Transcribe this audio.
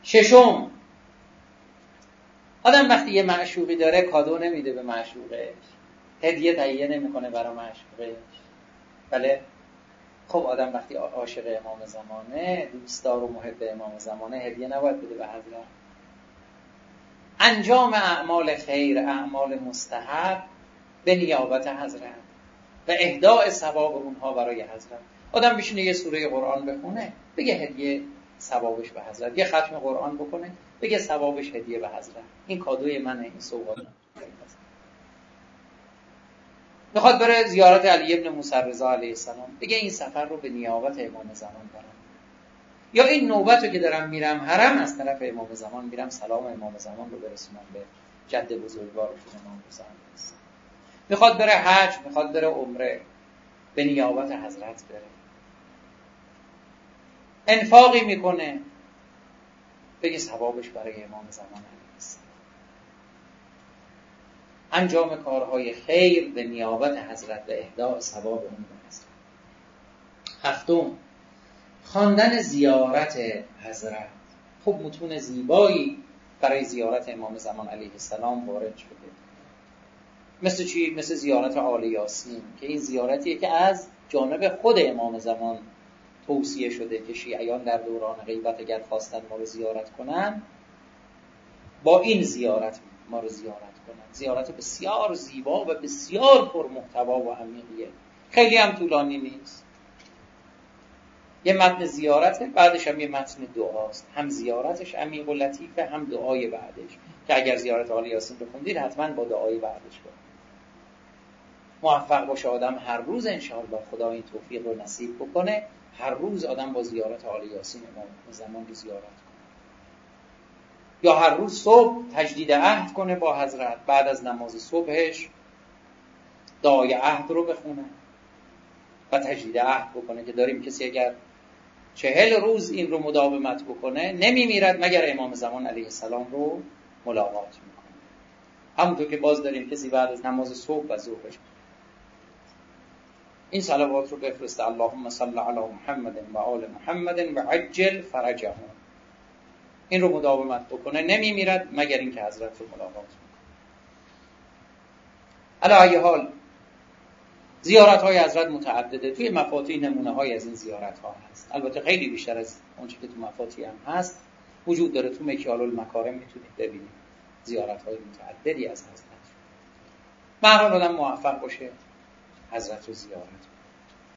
ششم، آدم وقتی یه معشوقی داره کادو نمیده به معشوقش، هدیه تهیه نمیکنه برای معشوقش. بله، خب آدم وقتی عاشق امام زمانه، دوستدار و محب امام زمانه، هدیه نباید بده به حضرت. انجام اعمال خیر، اعمال مستحب به نیابت حضرت و اهداء ثواب اونها برای حضرت. آدم بشینه یه سوره قرآن بخونه، بگه هدیه ثوابش به حضرت. یه ختم قرآن بکنه، بگه ثوابش هدیه به حضرت. این کادوی منه، این سوغات منه. میخواد بره زیارت علی ابن موسی رضا علیه السلام، بگه این سفر رو به نیابت امام زمان دارم، یا این نوبت رو که دارم میرم حرم، از طرف امام زمان میرم سلام امام زمان رو برسونم به جد بزرگوارتون امام زمان. میخواد بره حج، میخواد بره عمره، به نیابت حضرت بره. انفاقی میکنه، بگه ثوابش برای امام زمان علیه السلام. انجام کارهای خیر به نیابت حضرت و اهداء ثواب اون به حضرت. هفتم، خواندن زیارت حضرت. خب متون زیبایی برای زیارت امام زمان علیه السلام وارد شده. مثل چی؟ مثل زیارت آل یاسین که این زیارتیه که از جانب خود امام زمان توصیه شده که شیعیان در دوران غیبت اگر خواستن ما رو زیارت کنن، با این زیارت ما رو زیارت کنن. زیارت بسیار زیبا و بسیار پرمحتوا و عمیقیه، خیلی هم طولانی نیست. یه متن زیارته، بعدش هم یه متن دعاست. هم زیارتش عمیق و لطیفه، هم دعای بعدش که اگر زیارت آل یاسین رو خوندید حتما با دعای بعدش کنید. موفق باشه آدم هر روز انشاءالله، خدا این توفیق رو نصیب بکنه، هر روز آدم با زیارت آل یاسین امام زمان رو زیارت کنه، یا هر روز صبح تجدید عهد کنه با حضرت، بعد از نماز صبحش دعای عهد رو بخونه و تجدید عهد بکنه که داریم کسی اگر 40 روز این رو مداومت بکنه نمیمیرد مگر امام زمان علیه السلام رو ملاقات میکنه. همونطور که باز داریم کسی بعد از نماز صبح و ظهرش این صلوات رو بفرسته، اللهم صل علی محمد و آل محمد و عجل فرجهم، این رو مداومت بکنه نمیمیرد مگر این که حضرت رو ملاقات میکنه. علی ای حال زیارت های حضرت متعدده، توی مفاتیح نمونه های از این زیارت ها هست، البته خیلی بیشتر از اونچه که تو مفاتیح هم هست وجود داره. تو مکیال المکارم میتونید ببینید زیارت های متعددی از حضرت. به هر حال آدم موفق باشه حضرت رو زیارت